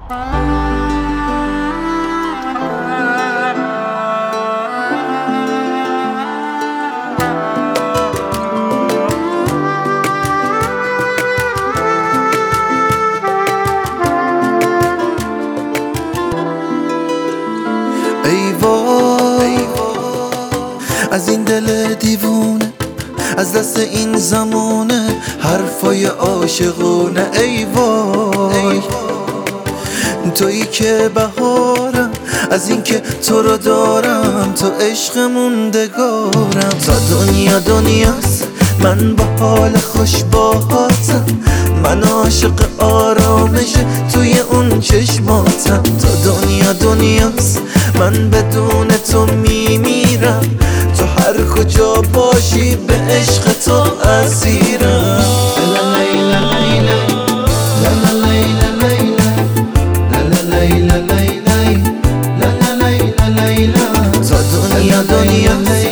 ای وای از این دل دیوونه، از دست این زمانه حرفای عاشقونه. ای وای تویی که بهارم، از این که تو رو دارم، تو عشق موندگارم. تا دنیا دنیاست من با حال خوش باهاتم، من عاشق آرامش توی اون چشماتم. تا دنیا دنیاست من بدون تو میمیرم، تو هر کجا باشی به عشق تو اسیرم. تا دنیا دنیاست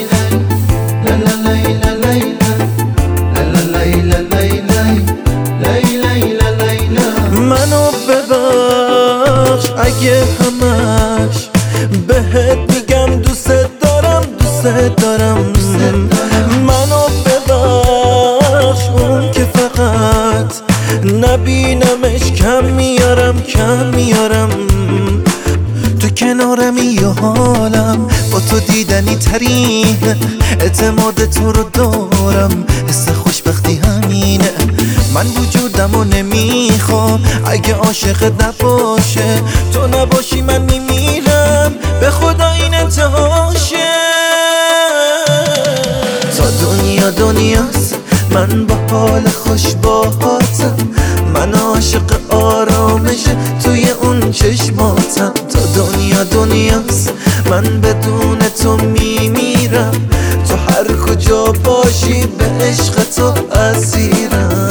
منو ببخش اگه همش بهت میگم دوست دارم دوست دارم. منو ببخش اون که فقط نبینمش کم میارم. تو کنارمی یا حالم با تو دیدنی ترین، اعتماد تو رو دارم، حس خوشبختی همینه. من وجودمو نمیخوام اگه عاشقت نباشه، تو نباشی من میمیرم، به خدا این انتهاشه. تا دنیا دنیاست من با حال خوش باهاتم، من عاشق آرامش توی اون چشماتم. تا دنیا دنیاست من بدون تو میمیرم، تو هر کجا باشی به عشق تو اسیرم.